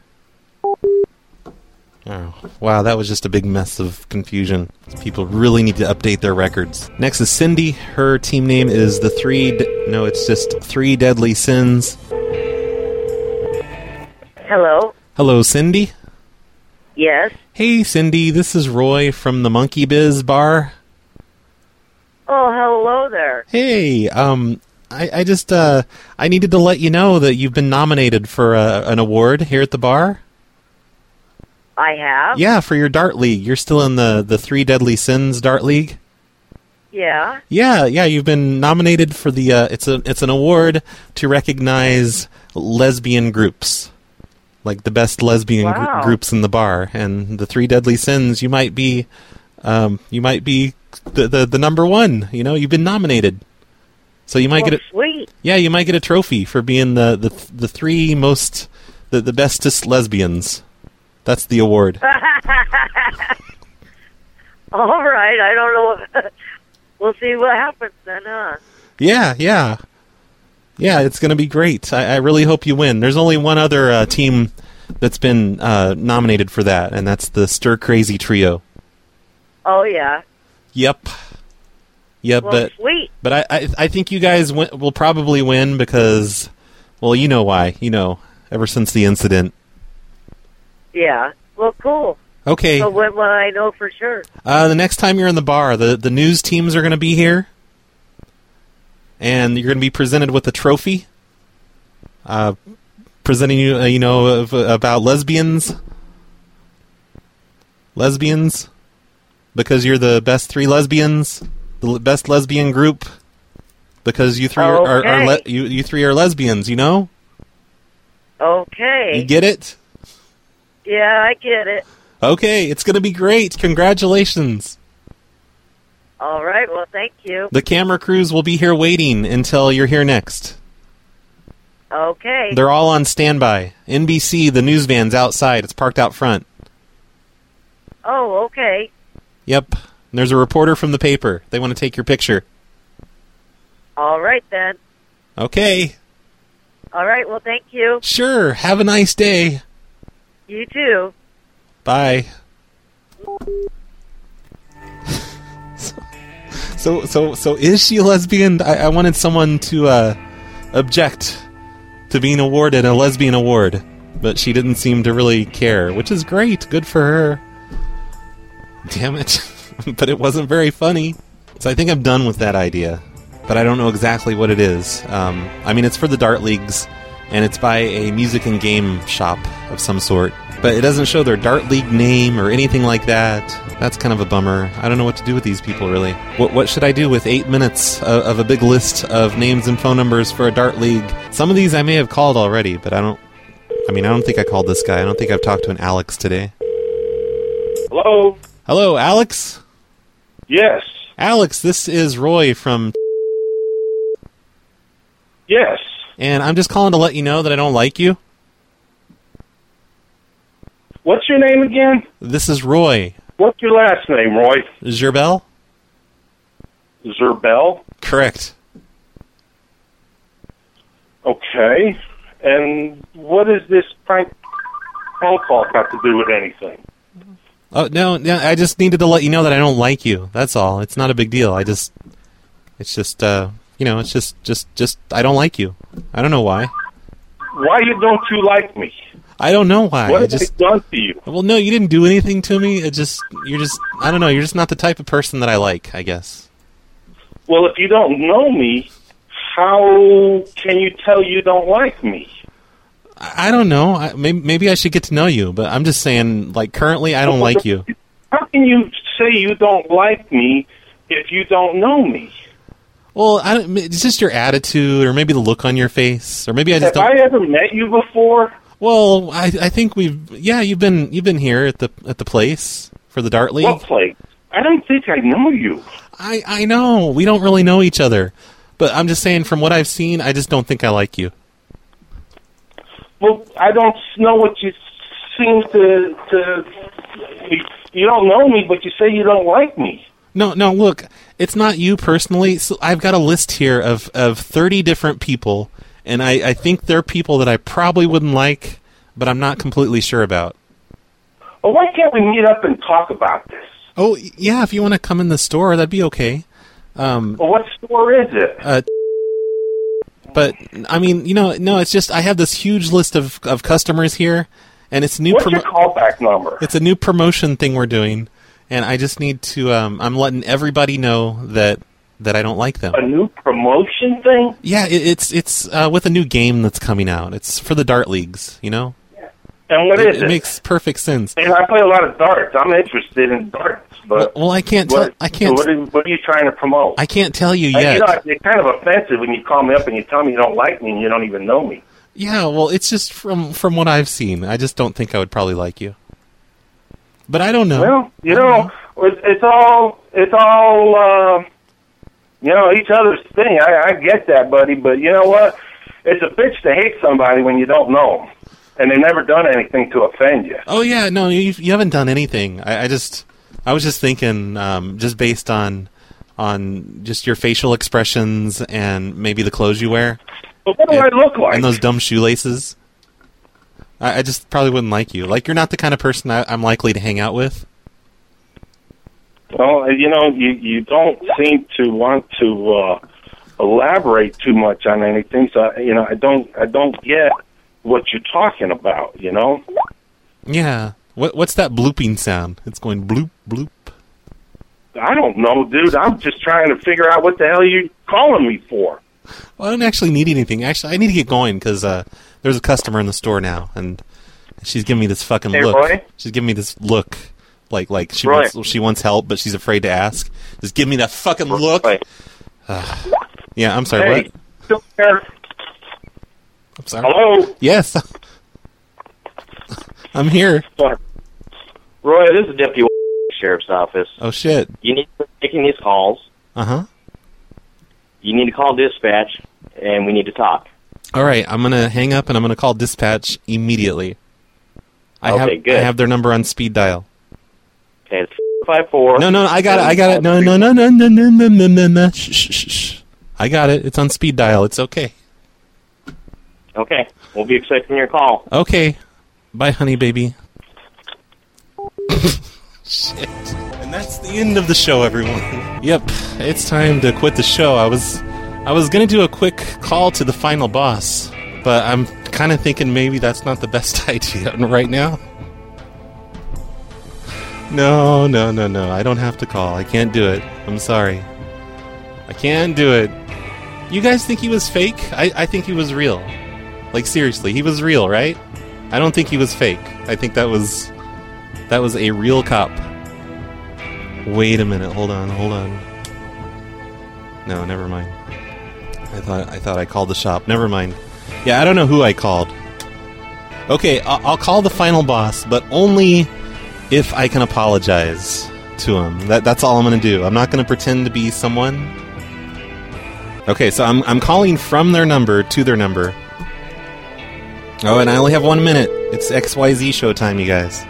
Oh, wow, that was just a big mess of confusion. People really need to update their records. Next is Cindy. Her team name is the it's just Three Deadly Sins. Hello? Hello, Cindy. Yes? Hey, Cindy, this is Roy from the Monkey Biz Bar. Oh, hello there. Hey, I just, I needed to let you know that you've been nominated for an award here at the bar. I have? Yeah, for your Dart League. You're still in the Three Deadly Sins Dart League? Yeah? Yeah, you've been nominated for the, it's an award to recognize lesbian groups. Like the best lesbian groups in the bar. And the Three Deadly Sins, you might be the number one. You know, you've been nominated. So you might get sweet. Yeah, you might get a trophy for being the three most, the bestest lesbians. That's the award. All right, I don't know. We'll see what happens then, huh? Yeah, it's going to be great. I really hope you win. There's only one other team that's been nominated for that, and that's the Stir Crazy Trio. Oh, yeah. Yep, well, sweet. But I think you guys will probably win because, well, you know why. You know, ever since the incident. Yeah. Well, cool. Okay. So when will I know for sure? The next time you're in the bar, the news teams are going to be here, and you're going to be presented with a trophy, presenting you, about lesbians, because you're the best three lesbians, the best lesbian group, because you three you three are lesbians, you know? Okay. You get it? Yeah, I get it. Okay, it's going to be great. Congratulations. All right, well, thank you. The camera crews will be here waiting until you're here next. Okay. They're all on standby. NBC, the news van's outside. It's parked out front. Oh, okay. Yep. And there's a reporter from the paper. They want to take your picture. All right, then. Okay. All right, well, thank you. Sure. Have a nice day. You too. Bye. So is she a lesbian? I wanted someone to object to being awarded a lesbian award, but she didn't seem to really care, which is great. Good for her. Damn it. But it wasn't very funny. So I think I'm done with that idea, but I don't know exactly what it is. It's for the Dart Leagues, and it's by a music and game shop of some sort. But it doesn't show their Dart League name or anything like that. That's kind of a bummer. I don't know what to do with these people, really. What should I do with 8 minutes of a big list of names and phone numbers for a Dart League? Some of these I may have called already, but I don't think I called this guy. I don't think I've talked to an Alex today. Hello? Hello, Alex? Yes. Alex, this is Roy from... Yes. And I'm just calling to let you know that I don't like you. What's your name again? This is Roy. What's your last name, Roy? Zerbel? Zerbel? Correct. Okay. And what does this prank phone call got to do with anything? Oh, no, I just needed to let you know that I don't like you. That's all. It's not a big deal. I don't like you. I don't know why. Why don't you like me? I don't know why. What have I done to you? Well, no, you didn't do anything to me. I don't know, you're just not the type of person that I like, I guess. Well, if you don't know me, how can you tell you don't like me? I don't know. Maybe I should get to know you, but I'm just saying, like, currently I don't like you. How can you say you don't like me if you don't know me? Well, it's just your attitude, or maybe the look on your face, or maybe I just don't... Have I ever met you before? Well, I think you've been here at the place for the Dart League. What place? I don't think I know you. I know. We don't really know each other. But I'm just saying, from what I've seen, I just don't think I like you. Well, I don't know what you seem to you don't know me, but you say you don't like me. No, look, it's not you personally. So I've got a list here of 30 different people, And I think they're people that I probably wouldn't like, but I'm not completely sure about. Well, why can't we meet up and talk about this? Oh, yeah, if you want to come in the store, that'd be okay. Well, what store is it? But, I mean, no, it's just I have this huge list of customers here, and it's a new What's your callback number? It's a new promotion thing we're doing, and I just need to, I'm letting everybody know that I don't like them. A new promotion thing? Yeah, it's with a new game that's coming out. It's for the dart leagues, you know? And what is it? It makes perfect sense. And I play a lot of darts. I'm interested in darts. But well, I can't tell. I can't. So what are you trying to promote? I can't tell you yet. You know, it's kind of offensive when you call me up and you tell me you don't like me and you don't even know me. Yeah, well, it's just from what I've seen. I just don't think I would probably like you. But I don't know. Well, you know, it's all each other's thing. I get that, buddy. But you know what? It's a bitch to hate somebody when you don't know them, and they've never done anything to offend you. Oh yeah, no, you haven't done anything. I was just thinking, just based on just your facial expressions and maybe the clothes you wear. But what do I look like? And those dumb shoelaces. I just probably wouldn't like you. Like, you're not the kind of person I'm likely to hang out with. Well, you know, you don't seem to want to elaborate too much on anything. So, you know, I don't get what you're talking about. You know? Yeah. What's that blooping sound? It's going bloop bloop. I don't know, dude. I'm just trying to figure out what the hell you're calling me for. Well, I don't actually need anything. Actually, I need to get going because there's a customer in the store now, and she's giving me this fucking look. Roy? She's giving me this look, like she wants help, but she's afraid to ask. Just give me that fucking look. Yeah, I'm sorry. Hey, what? Still there? I'm sorry. Hello. Yes. I'm here. Roy, this is Deputy Sheriff's Office. Oh shit. You need to be making these calls. Uh-huh. You need to call dispatch, and we need to talk. All right, I'm going to hang up, and I'm going to call dispatch immediately. Okay, good. I have their number on speed dial. Okay, it's 54. No, I got it. No. Shh. I got it. It's on speed dial. It's okay. Okay, we'll be expecting your call. Okay. Bye, honey baby. Shit. And that's the end of the show, everyone. Yep, it's time to quit the show. I was going to do a quick call to the final boss, but I'm kind of thinking maybe that's not the best idea right now. No. I don't have to call. I can't do it. I'm sorry. I can't do it. You guys think he was fake? I think he was real. Like, seriously, he was real, right? I don't think he was fake. I think that was a real cop. Wait a minute. Hold on. No, never mind. I thought I called the shop. Never mind. Yeah, I don't know who I called. Okay, I'll call the final boss, but only if I can apologize to him. That's all I'm going to do. I'm not going to pretend to be someone. Okay, so I'm calling from their number to their number. Oh, and I only have 1 minute. It's XYZ show time, you guys.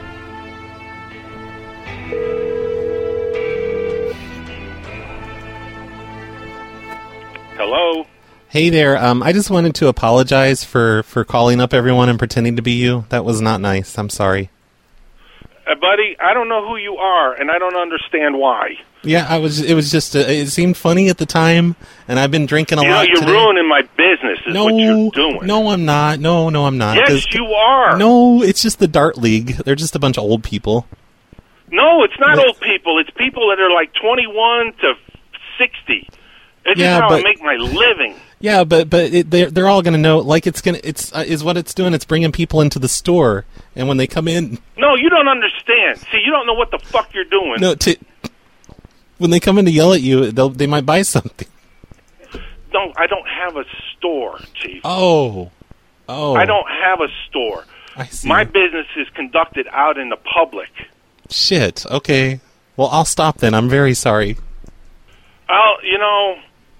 Hello? Hey there, I just wanted to apologize for calling up everyone and pretending to be you. That was not nice. I'm sorry. Buddy, I don't know who you are, and I don't understand why. Yeah, it was just, it seemed funny at the time, and I've been drinking a lot today. You're ruining my business is what you're doing. No, I'm not. No, I'm not. Yes, you are. No, it's just the Dart League. They're just a bunch of old people. No, it's not old people. It's people that are like 21 to 60. This is how I make my living. Yeah, but they're all going to know. Like is what it's doing. It's bringing people into the store, and when they come in. No, you don't understand. See, you don't know what the fuck you're doing. No, when they come in to yell at you, they might buy something. No, I don't have a store, Chief. Oh. I don't have a store. I see. My business is conducted out in the public. Shit. Okay. Well, I'll stop then. I'm very sorry. Well, you know,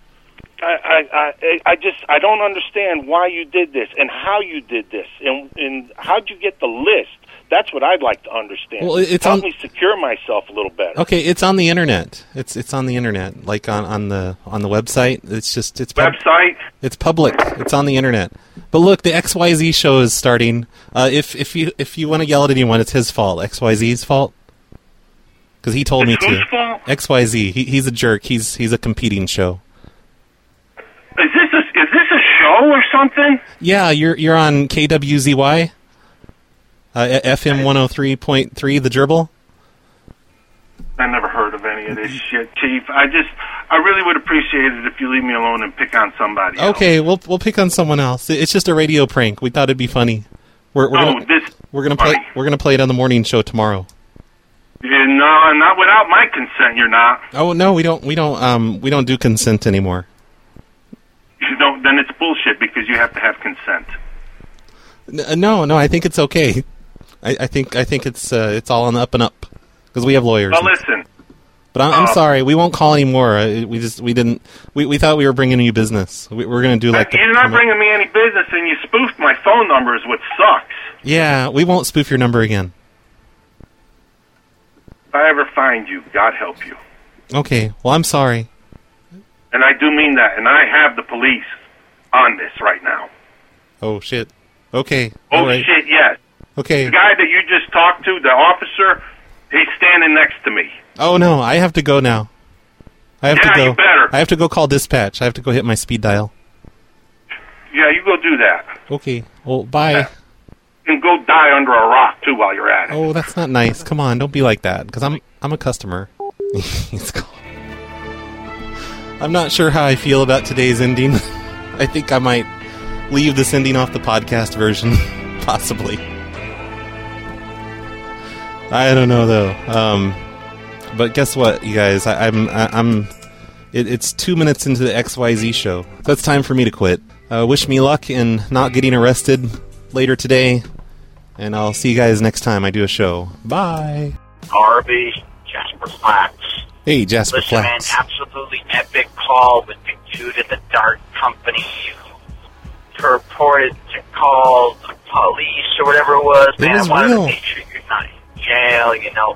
I don't understand why you did this and how you did this and how'd you get the list. That's what I'd like to understand. Well, help me secure myself a little better. Okay, it's on the internet. It's on the internet, like on the website. It's website. It's public. It's on the internet. But look, the XYZ show is starting. If you want to yell at anyone, it's his fault. XYZ's fault. Because he told me to. Whose fault? XYZ. He's a jerk. He's a competing show. Is this a show or something? Yeah, you're on KWZY. FM 103.3, the Gerbil. I never heard of any of this shit, Chief. I really would appreciate it if you leave me alone and pick on somebody else. Okay, we'll pick on someone else. It's just a radio prank. We thought it'd be funny. We're gonna play it on the morning show tomorrow. Yeah, no, not without my consent. You're not. Oh no, we don't do consent anymore. You don't. Then it's bullshit because you have to have consent. No, I think it's okay. I think it's all on the up and up because we have lawyers. Well, listen. But I'm sorry, we won't call anymore. We thought we were bringing you business. We're going to do like you're not bringing me any business, and you spoofed my phone number is what sucks. Yeah, we won't spoof your number again. If I ever find you, God help you. Okay, well, I'm sorry. And I do mean that, and I have the police on this right now. Oh, shit. Okay. Oh, right. shit, yes. Okay. The guy that you just talked to, the officer, he's standing next to me. Oh, no, I have to go now. I have to go. You better. I have to go call dispatch. I have to go hit my speed dial. Yeah, you go do that. Okay, well, bye. Yeah. And go die under a rock, too, while you're at it. Oh, that's not nice. Come on, don't be like that, because I'm a customer. I'm not sure how I feel about today's ending. I think I might leave this ending off the podcast version, possibly. I don't know though. But guess what, you guys? It's 2 minutes into the XYZ show. That's time for me to quit. Wish me luck in not getting arrested later today, and I'll see you guys next time I do a show. Bye. Harvey, Jasper Flax. Hey, Jasper Listen, Flax. man, absolutely epic call with the dude at the dart company who purported to call the police or whatever it was. It Man, was I wanted real. to make sure you're not in jail, you know.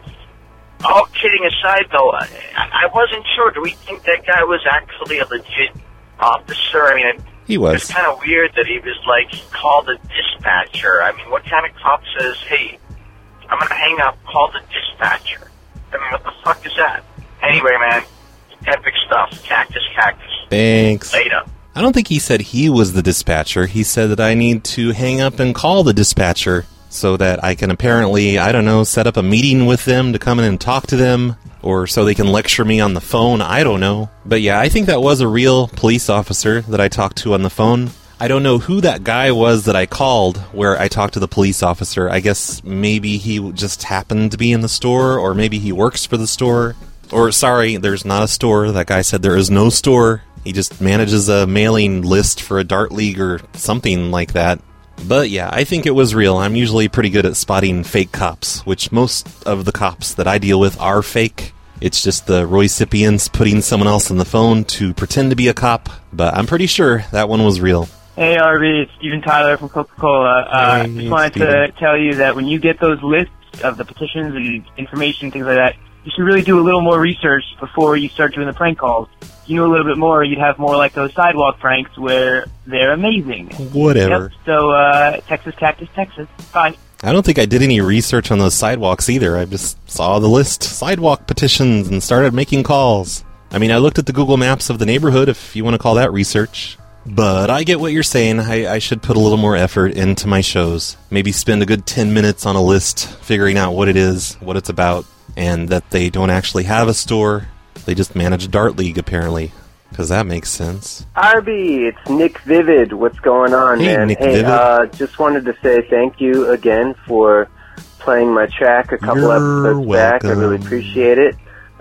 All kidding aside, though, I wasn't sure. Do we think that guy was actually a legit officer? I mean, He was. It's kind of weird that he was like, he called a dispatcher. I mean, what kind of cop says, hey, I'm going to hang up, call the dispatcher? I mean, what the fuck is that? Anyway, man, epic stuff. Cactus. Thanks. Later. I don't think he said he was the dispatcher. He said that I need to hang up and call the dispatcher so that I can apparently, I don't know, set up a meeting with them to come in and talk to them, or so they can lecture me on the phone. I don't know. But yeah, I think that was a real police officer that I talked to on the phone. I don't know who that guy was that I called where I talked to the police officer. I guess maybe he just happened to be in the store, or maybe he works for the store. Or, sorry, there's not a store. That guy said there is no store. He just manages a mailing list for a dart league or something like that. But yeah, I think it was real. I'm usually pretty good at spotting fake cops, which most of the cops that I deal with are fake. It's just the recipients putting someone else on the phone to pretend to be a cop. But I'm pretty sure that one was real. Hey, RV, it's Steven Tyler from Coca-Cola. Hey, just wanted to tell you that when you get those lists of the petitions and information, things like that, you should really do a little more research before you start doing the prank calls. If you knew a little bit more, you'd have more like those sidewalk pranks where they're amazing. Whatever. Yep, so, Texas Cactus, Texas. Bye. I don't think I did any research on those sidewalks either. I just saw the list, sidewalk petitions, and started making calls. I mean, I looked at the Google Maps of the neighborhood, if you want to call that research. But I get what you're saying. I should put a little more effort into my shows. Maybe spend a good 10 minutes on a list figuring out what it is, what it's about, and that they don't actually have a store. They just manage a dart league, apparently. Because that makes sense. RB, it's Nick Vivid. What's going on, Hey, man? Nick Hey, Vivid. just wanted to say thank you again for playing my track a couple episodes back. I really appreciate it.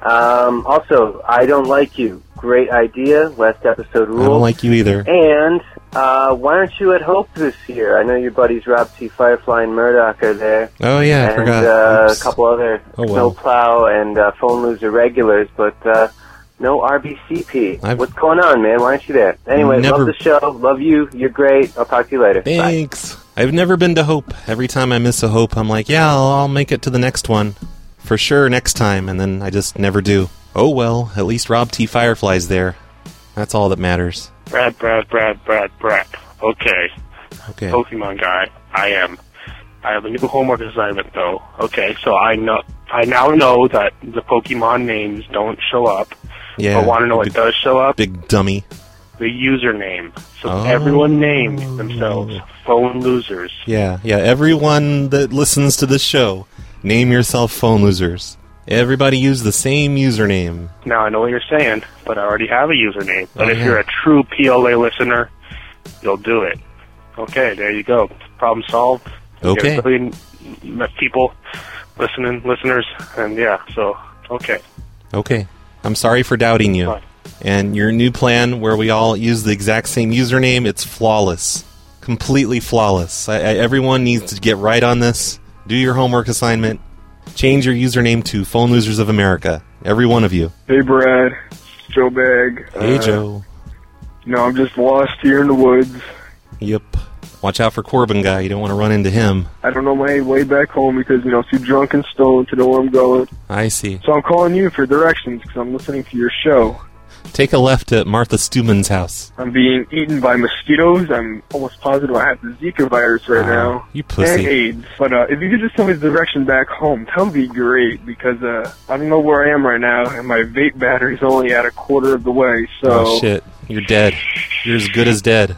Also, I Don't Like You. Great idea. Last episode rule. I don't like you either. And why aren't you at Hope this year? I know your buddies Rob T. Firefly and Murdoch are there. Oh, yeah, I and, forgot. a couple other Snowplow and Phone Loser regulars, but no RBCP. What's going on, man? Why aren't you there? Anyway, love the show. Love you. You're great. I'll talk to you later. Thanks. Bye. I've never been to Hope. Every time I miss a Hope, I'm like, yeah, I'll make it to the next one. For sure, next time. And then I just never do. Oh, well, at least Rob T. Firefly's there. That's all that matters. Brad. Okay. Pokemon guy. I have a new homework assignment, though. Okay, so I now know that the Pokemon names don't show up. Yeah. I want to know what does show up. Big dummy. The username. So everyone named themselves Phone Losers. Yeah. Everyone that listens to this show, name yourself Phone Losers. Everybody use the same username. Now, I know what you're saying, but I already have a username. But if you're a true PLA listener, you'll do it. Okay, there you go. Problem solved. Okay. You get a billion people listeners, and okay. Okay. I'm sorry for doubting you. Fine. And your new plan where we all use the exact same username, it's flawless. Completely flawless. Everyone needs to get right on this. Do your homework assignment. Change your username to Phone Losers of America. Every one of you. Hey, Brad. Joe Bag. Hey, Joe. I'm just lost here in the woods. Yep. Watch out for Corbin guy. You don't want to run into him. I don't know my way back home because, too drunk and stoned to know where I'm going. I see. So I'm calling you for directions because I'm listening to your show. Take a left at Martha Stuman's house. I'm being eaten by mosquitoes. I'm almost positive I have the Zika virus right now. You pussy. And AIDS. But if you could just tell me the direction back home, that would be great because I don't know where I am right now and my vape battery's only at a quarter of the way. So. Oh, shit. You're dead. You're as good as dead.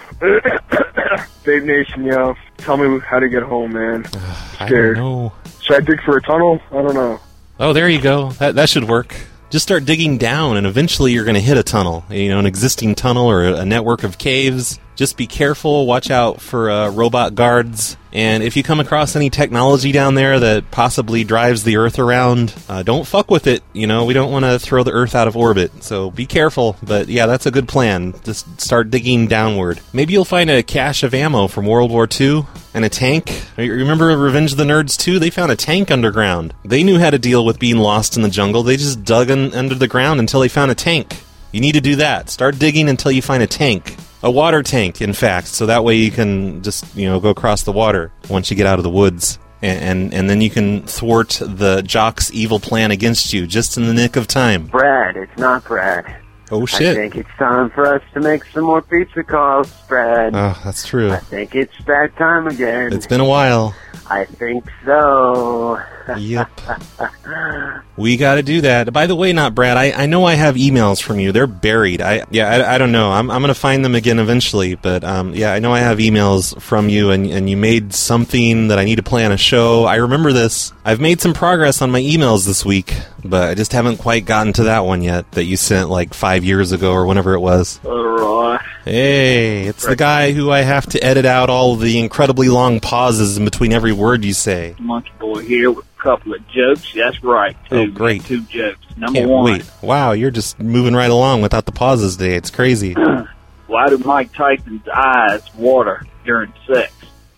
Vape Nation, yo. Tell me how to get home, man. I don't know. Should I dig for a tunnel? I don't know. Oh, there you go. That should work. Just start digging down, and eventually you're going to hit a tunnel. An existing tunnel or a network of caves. Just be careful. Watch out for robot guards. And if you come across any technology down there that possibly drives the Earth around, don't fuck with it. We don't want to throw the Earth out of orbit. So be careful. But yeah, that's a good plan. Just start digging downward. Maybe you'll find a cache of ammo from World War II and a tank. Remember Revenge of the Nerds 2? They found a tank underground. They knew how to deal with being lost in the jungle. They just dug under the ground until they found a tank. You need to do that. Start digging until you find a tank. A water tank, in fact, so that way you can just, go across the water once you get out of the woods. And then you can thwart the jock's evil plan against you just in the nick of time. Brad, it's not Brad. Oh, shit. I think it's time for us to make some more pizza calls, Brad. Oh, that's true. I think it's that time again. It's been a while. I think so. Yep. We got to do that. By the way, not Brad, I know I have emails from you. They're buried. I don't know. I'm going to find them again eventually. But, I know I have emails from you, and you made something that I need to play on a show. I remember this. I've made some progress on my emails this week, but I just haven't quite gotten to that one yet that you sent like 5 years ago or whenever it was. All right. Hey, it's the guy who I have to edit out all of the incredibly long pauses in between every word you say. Monkey Boy here with a couple of jokes. That's right. Great. 2 jokes. Number Can't 1. Wait. Wow, you're just moving right along without the pauses today. It's crazy. Why do Mike Tyson's eyes water during sex?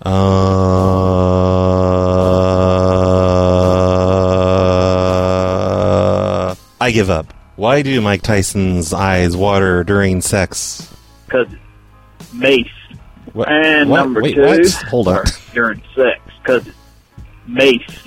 I give up. Why do Mike Tyson's eyes water during sex? Because it's mace. What? And what? number Wait, 2. What? Hold on. During sex. Because it's mace.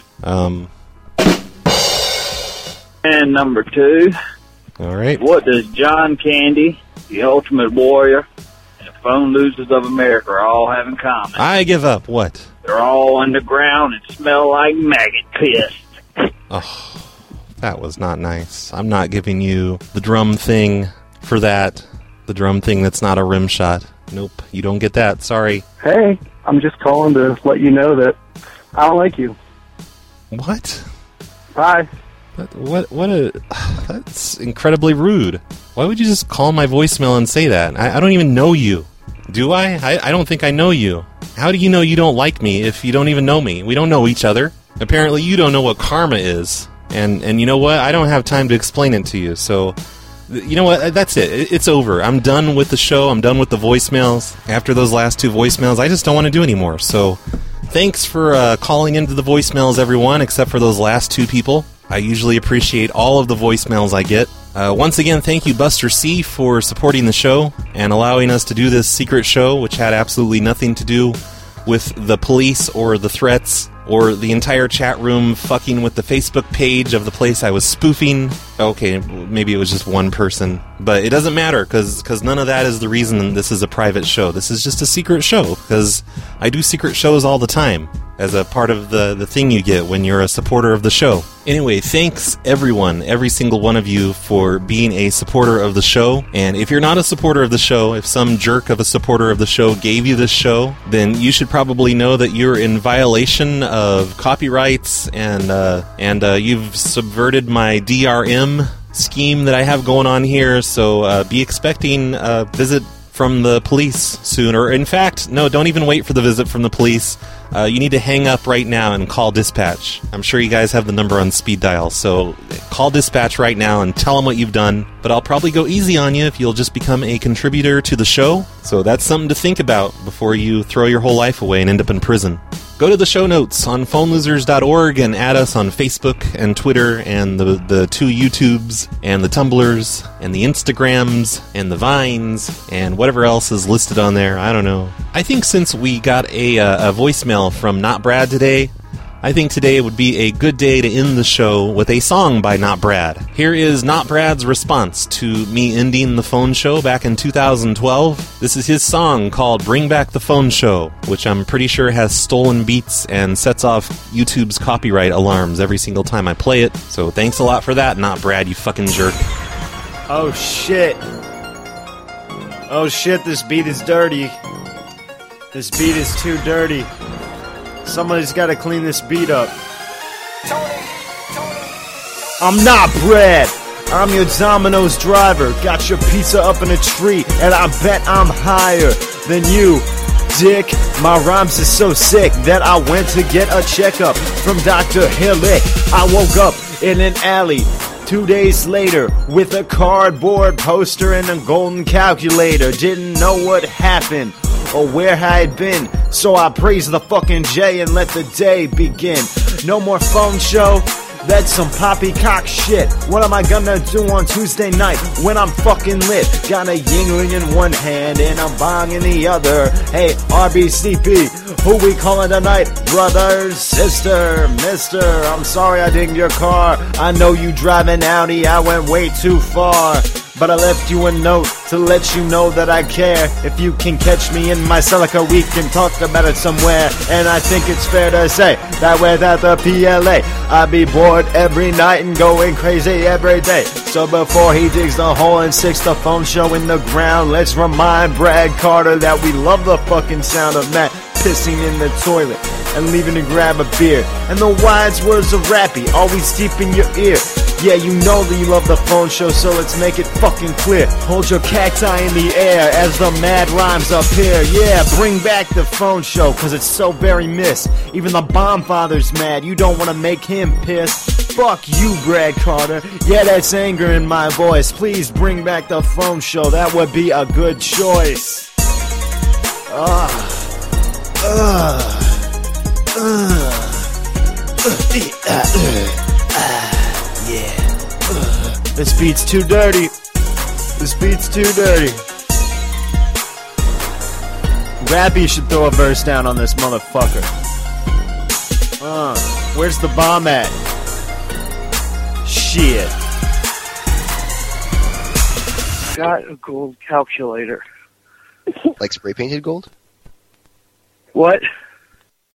And number 2. All right. What does John Candy, the Ultimate Warrior, and the Phone Losers of America all have in common? I give up. What? They're all underground and smell like maggot piss. Oh. That was not nice. I'm not giving you the drum thing for that. The drum thing that's not a rim shot. Nope, you don't get that. Sorry. Hey, I'm just calling to let you know that I don't like you. What? Bye. That's incredibly rude. Why would you just call my voicemail and say that? I don't even know you. Do I? I don't think I know you. How do you know you don't like me if you don't even know me? We don't know each other. Apparently you don't know what karma is. And you know what? I don't have time to explain it to you. So, you know what? That's it. It's over. I'm done with the show. I'm done with the voicemails. After those last 2 voicemails, I just don't want to do anymore. So, thanks for calling into the voicemails, everyone, except for those last 2 people. I usually appreciate all of the voicemails I get. Once again, thank you, Buster C., for supporting the show and allowing us to do this secret show, which had absolutely nothing to do with the police or the threats or the entire chat room fucking with the Facebook page of the place I was spoofing. Okay, maybe it was just one person, but it doesn't matter because none of that is the reason this is a private show. This is just a secret show because I do secret shows all the time as a part of the thing you get when you're a supporter of the show. Anyway, thanks everyone, every single one of you, for being a supporter of the show. And if you're not a supporter of the show, if some jerk of a supporter of the show gave you this show, then you should probably know that you're in violation of copyrights and you've subverted my DRM scheme that I have going on here. So be expecting a visit from the police soon. Or in fact, no, don't even wait for the visit from the police. You need to hang up right now and call dispatch. I'm sure you guys have the number on speed dial, so call dispatch right now and tell them what you've done. But I'll probably go easy on you if you'll just become a contributor to the show. So that's something to think about before you throw your whole life away and end up in prison. Go to the show notes on phonelosers.org and add us on Facebook and Twitter and the 2 YouTubes and the Tumblrs and the Instagrams and the Vines and whatever else is listed on there. I don't know. I think since we got a voicemail from Not Brad today, I think today would be a good day to end the show with a song by Not Brad. Here is Not Brad's response to me ending the phone show back in 2012. This is his song called Bring Back the Phone Show, which I'm pretty sure has stolen beats and sets off YouTube's copyright alarms every single time I play it. So thanks a lot for that, Not Brad, you fucking jerk. Oh shit. Oh shit, this beat is dirty. This beat is too dirty. Somebody's got to clean this beat up. I'm Not Brad. I'm your Domino's driver. Got your pizza up in a tree, and I bet I'm higher than you, dick. My rhymes are so sick that I went to get a checkup from Dr. Hillick. I woke up in an alley 2 days later with a cardboard poster and a golden calculator. Didn't know what happened or where I had been, so I praised the fucking J and let the day begin. No more phone show, that's some poppycock shit. What am I gonna do on Tuesday night when I'm fucking lit? Got a Yingling in one hand and a bong in the other. Hey, RBCP, who we calling tonight? Brother, sister, mister, I'm sorry I dinged your car. I know you driving Audi, I went way too far. But I left you a note to let you know that I care. If you can catch me in my Celica, we can talk about it somewhere. And I think it's fair to say that without the PLA, I'd be bored every night and going crazy every day. So before he digs the hole and sticks the phone show in the ground, let's remind Brad Carter that we love the fucking sound of Matt pissing in the toilet and leaving to grab a beer. And the wise words of Rappy always deep in your ear. Yeah, you know that you love the phone show, so let's make it fucking clear. Hold your cacti in the air as the mad rhymes appear. Yeah, bring back the phone show, cause it's so very missed. Even the bomb father's mad, you don't wanna make him pissed. Fuck you, Brad Carter. Yeah, that's anger in my voice. Please bring back the phone show, that would be a good choice. This beat's too dirty. This beat's too dirty. Rappy should throw a verse down on this motherfucker. Where's the bomb at? Shit. Got a gold calculator. Like spray painted gold? What?